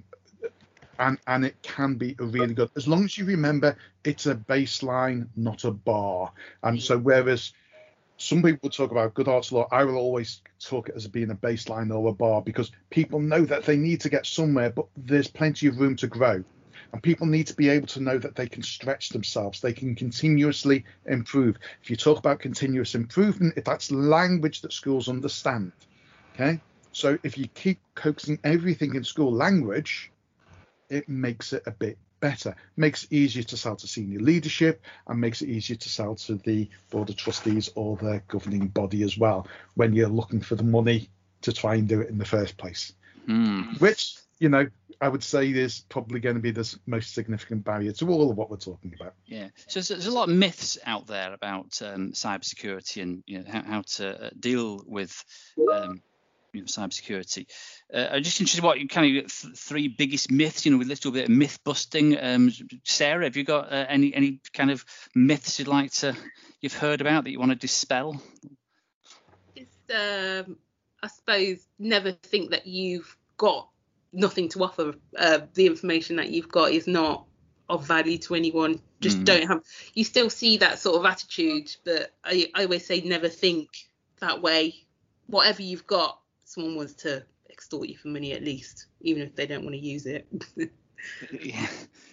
it can be a really good, as long as you remember it's a baseline, not a bar. And so whereas some people talk about good Arts Law, I will always talk it as being a baseline or a bar, because people know that they need to get somewhere, but there's plenty of room to grow. And people need to be able to know that they can stretch themselves. They can continuously improve. If you talk about continuous improvement, that's language that schools understand. Okay. So if you keep coaxing everything in school language, it makes it a bit better, makes it easier to sell to senior leadership, and makes it easier to sell to the board of trustees or the governing body as well, when you're looking for the money to try and do it in the first place. Which, I would say is probably going to be the most significant barrier to all of what we're talking about. Yeah. So there's a lot of myths out there about cybersecurity and how to deal with cybersecurity. I'm just interested what you kind of three biggest myths. We little bit of myth busting. Sarah, have you got any kind of myths you've heard about that you want to dispel? I suppose never think that you've got nothing to offer. The information that you've got is not of value to anyone. Just don't have. You still see that sort of attitude, but I always say never think that way. Whatever you've got, someone wants to extort you for money, at least, even if they don't want to use it. Yeah.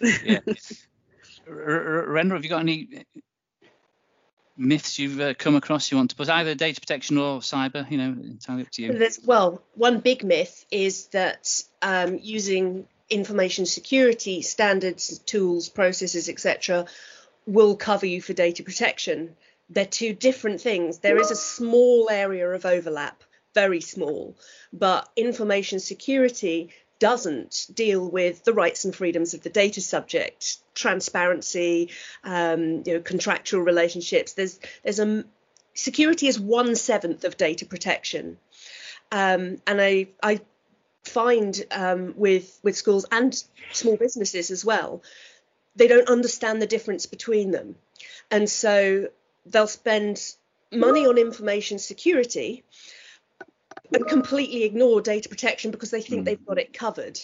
Renda, have you got any myths you've come across you want to put, either data protection or cyber? Entirely up to you. One big myth is that using information security standards, tools, processes, etc., will cover you for data protection. They're two different things. There is a small area of overlap, very small, but information security doesn't deal with the rights and freedoms of the data subject, transparency, contractual relationships. Security is 1/7 of data protection, and I find with schools and small businesses as well, they don't understand the difference between them, and so they'll spend money on information security and completely ignore data protection because they think they've got it covered.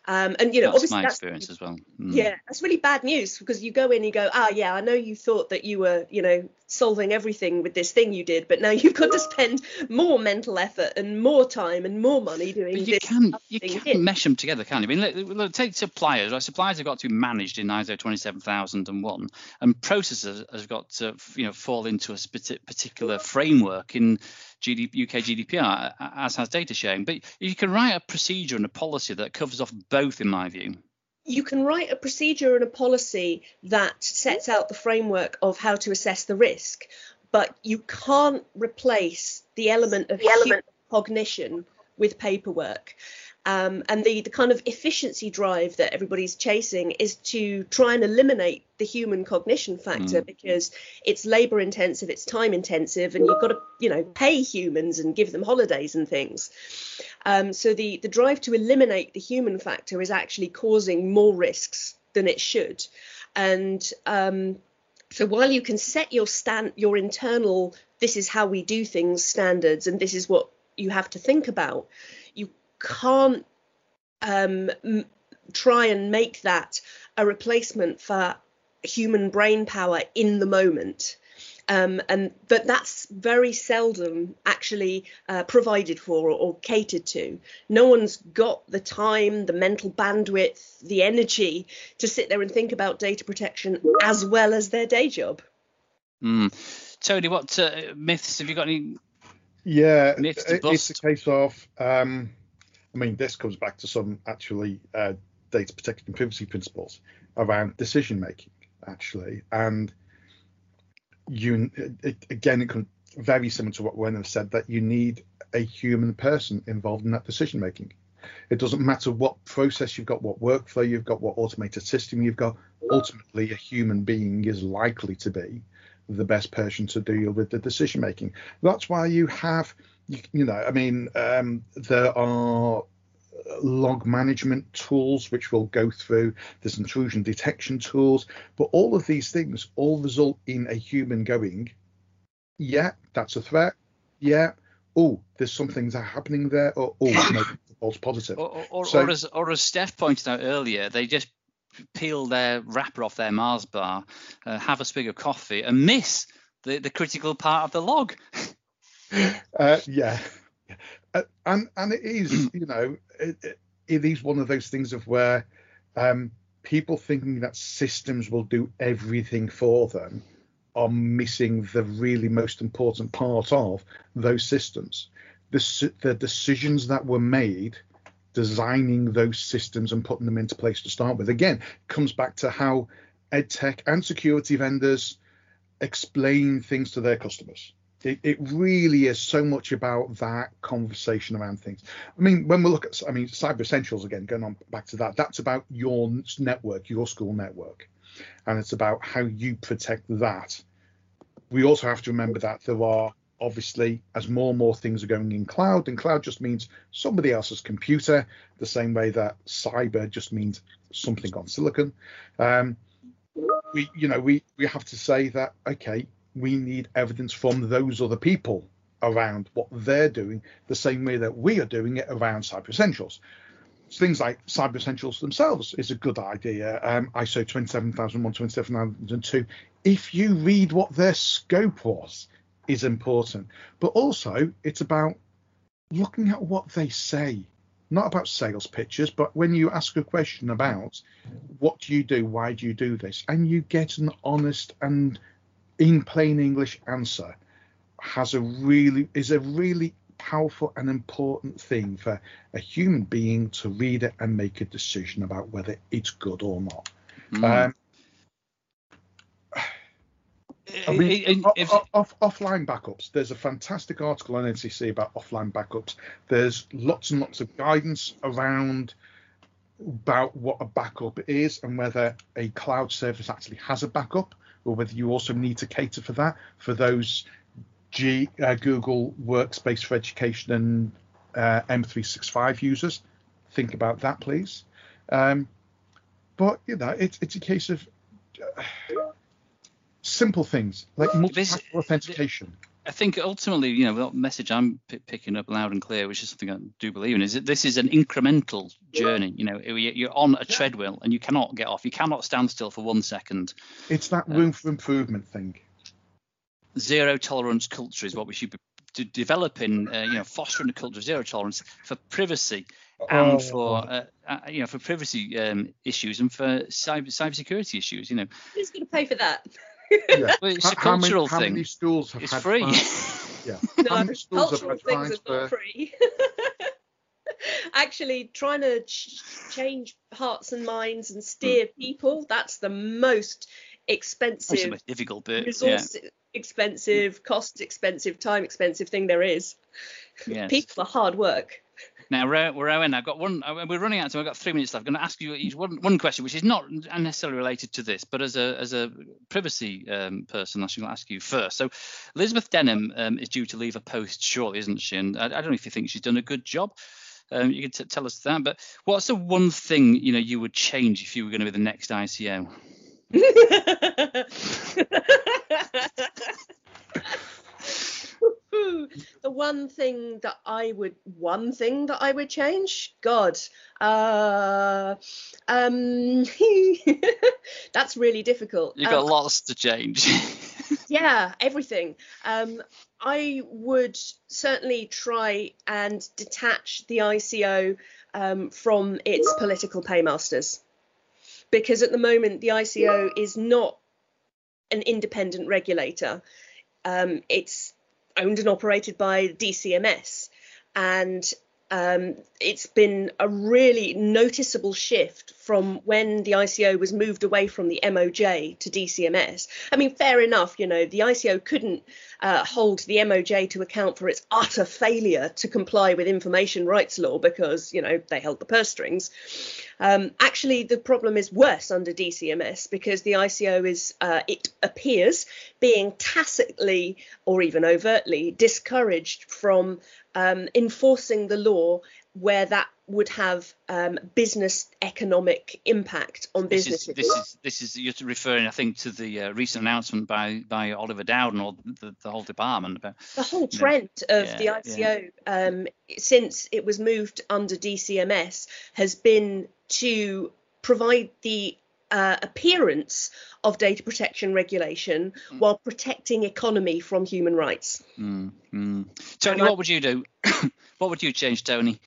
And that's obviously my that's experience as well. Yeah, that's really bad news, because you go in and you go, yeah, I know you thought that you were, solving everything with this thing you did, but now you've got to spend more mental effort and more time and more money doing But this. you can't mesh them together, can you? I mean, look, take suppliers. Right? Suppliers have got to be managed in ISO 27001, and processes have got to, fall into a particular framework in UK GDPR, as has data sharing. But you can write a procedure and a policy that covers off both, in my view. You can write a procedure and a policy that sets out the framework of how to assess the risk, but you can't replace the element of human cognition with paperwork. And the kind of efficiency drive that everybody's chasing is to try and eliminate the human cognition factor, because it's labor intensive, it's time intensive, and you've got to, pay humans and give them holidays and things. So the drive to eliminate the human factor is actually causing more risks than it should. And so while you can set your internal, this is how we do things standards, and this is what you have to think about, you can't try and make that a replacement for human brain power in the moment. But that's very seldom actually provided for or catered to. No one's got the time, the mental bandwidth, the energy to sit there and think about data protection as well as their day job. Tony, what myths have you got? Any? Yeah, myths to bust? It's a case of. This comes back to some actually data protection and privacy principles around decision making, actually, and it comes very similar to what Wenham said, that you need a human person involved in that decision making. It doesn't matter what process you've got, what workflow you've got, what automated system you've got. Ultimately, a human being is likely to be the best person to deal with the decision making. That's why you have, there are log management tools which will go through, there's intrusion detection tools, but all of these things all result in a human going, yeah, that's a threat, yeah, oh, there's some things are happening there, or no, it's false positive. Or as Steph pointed out earlier, they just peel their wrapper off their Mars bar, have a swig of coffee, and miss the critical part of the log. Yeah. And it is, it is one of those things of where people thinking that systems will do everything for them are missing the really most important part of those systems. The decisions that were made designing those systems and putting them into place to start with. Again, comes back to how EdTech and security vendors explain things to their customers. It really is so much about that conversation around things. When we look at, Cyber Essentials, again, going on back to that, that's about your network, your school network. And it's about how you protect that. We also have to remember that there are, obviously, as more and more things are going in cloud, and cloud just means somebody else's computer, the same way that cyber just means something on silicon. We have to say that, okay, we need evidence from those other people around what they're doing, the same way that we are doing it around Cyber Essentials. Things like Cyber Essentials themselves is a good idea. ISO 27001, 27002. If you read what their scope was, is important. But also, it's about looking at what they say. Not about sales pitches, but when you ask a question about what do you do, why do you do this, and you get an honest and in plain English answer, is a really powerful and important thing for a human being to read it and make a decision about whether it's good or not. Offline backups. There's a fantastic article on NCC about offline backups. There's lots and lots of guidance around about what a backup is and whether a cloud service actually has a backup, or whether you also need to cater for that for those Google Workspace for Education and M365 users. Think about that, please. But it's a case of simple things like multi-factor authentication. I think ultimately, the message I'm picking up loud and clear, which is something I do believe in, is that this is an incremental journey. You're on a treadmill and you cannot get off. You cannot stand still for 1 second. It's that room for improvement thing. Zero tolerance culture is what we should be developing. Fostering a culture of zero tolerance for privacy and for privacy issues and for cybersecurity issues. Who's going to pay for that? Yeah. Well, it's a cultural how thing. many schools have It's had free. Yeah. No, How many schools have cultural had things fines are not for? free. Actually, trying to change hearts and minds and steer people, that's the most It's the expensive, most difficult bit. resource expensive, cost expensive, time expensive thing there is. Yes. People are hard work. Now, Rowan, I've got one. We're running out of time. I've got 3 minutes left. I'm going to ask you each one question, which is not necessarily related to this, but as a privacy person, I should ask you first. So, Elizabeth Denham is due to leave a post shortly, isn't she? And I don't know if you think she's done a good job. You can tell us that. But what's the one thing you would change if you were going to be the next ICO? The one thing that I would change, God, that's really difficult. You've got lots to change. Yeah, everything. I would certainly try and detach the ICO from its political paymasters, because at the moment the ICO is not an independent regulator. It's owned and operated by DCMS, and it's been a really noticeable shift from when the ICO was moved away from the MOJ to DCMS. I mean, fair enough, the ICO couldn't hold the MOJ to account for its utter failure to comply with information rights law because, they held the purse strings. Actually, the problem is worse under DCMS because the ICO is, it appears, being tacitly or even overtly discouraged from enforcing the law where that would have business economic impact on businesses. This is you're referring, I think, to the recent announcement by Oliver Dowden or the whole department about the whole trend of the ICO since it was moved under DCMS has been to provide the appearance of data protection regulation while protecting economy from human rights. Tony, what would you do? What would you change, Tony?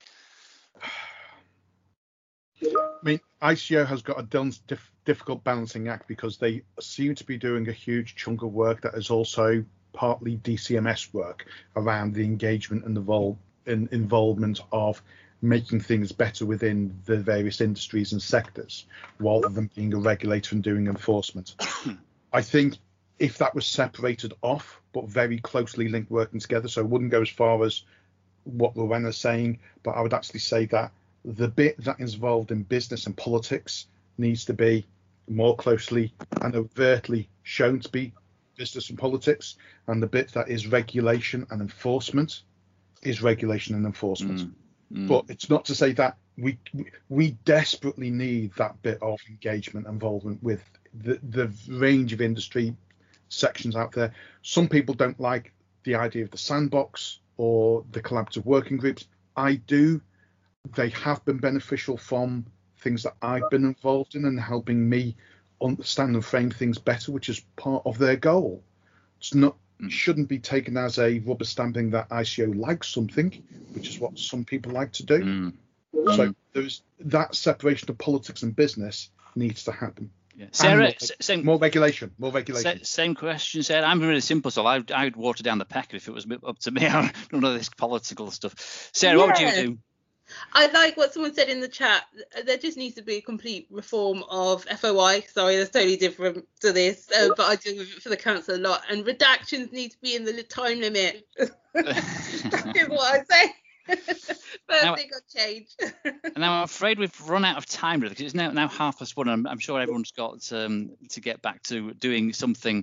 I mean, ICO has got a difficult balancing act because they seem to be doing a huge chunk of work that is also partly DCMS work around the engagement and involvement of making things better within the various industries and sectors rather than being a regulator and doing enforcement. I think if that was separated off but very closely linked working together, so I wouldn't go as far as what Rowanna's saying, but I would actually say that the bit that is involved in business and politics needs to be more closely and overtly shown to be business and politics, and the bit that is regulation and enforcement is regulation and enforcement. But it's not to say that we desperately need that bit of engagement and involvement with the range of industry sections out there. Some people don't like the idea of the sandbox or the collaborative working groups. I do. They have been beneficial from things that I've been involved in and helping me understand and frame things better, which is part of their goal. It's not shouldn't be taken as a rubber stamping that ICO likes something, which is what some people like to do. So there's that separation of politics and business needs to happen. Yeah. Sarah, more regulation. Same question, Sarah. I'm really simple, so I'd water down the packet if it was up to me. I don't know this political stuff. Sarah, what would you do? I like what someone said in the chat. There just needs to be a complete reform of FOI. Sorry, that's totally different to this, but I deal with it for the council a lot. And redactions need to be in the time limit. That is what I say. First thing I'll change. Now I'm afraid we've run out of time, really, because it's now 1:30. I'm sure everyone's got to get back to doing something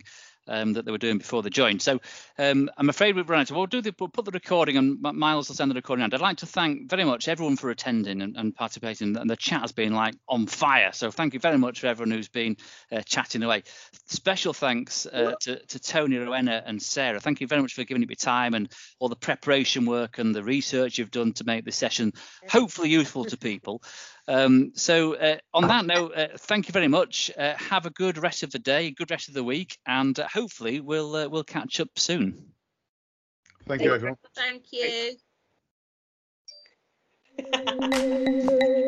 that they were doing before they joined. So I'm afraid we've run out. We'll put the recording, and Miles will send the recording out. I'd like to thank very much everyone for attending and participating, and the chat has been like on fire. So thank you very much for everyone who's been chatting away. Special thanks to Tony, Rowena and Sarah. Thank you very much for giving up your time and all the preparation work and the research you've done to make this session hopefully useful to people. So on that note, thank you very much. Have a good rest of the day, good rest of the week, and hopefully we'll catch up soon. Thank you, everyone. Thank you.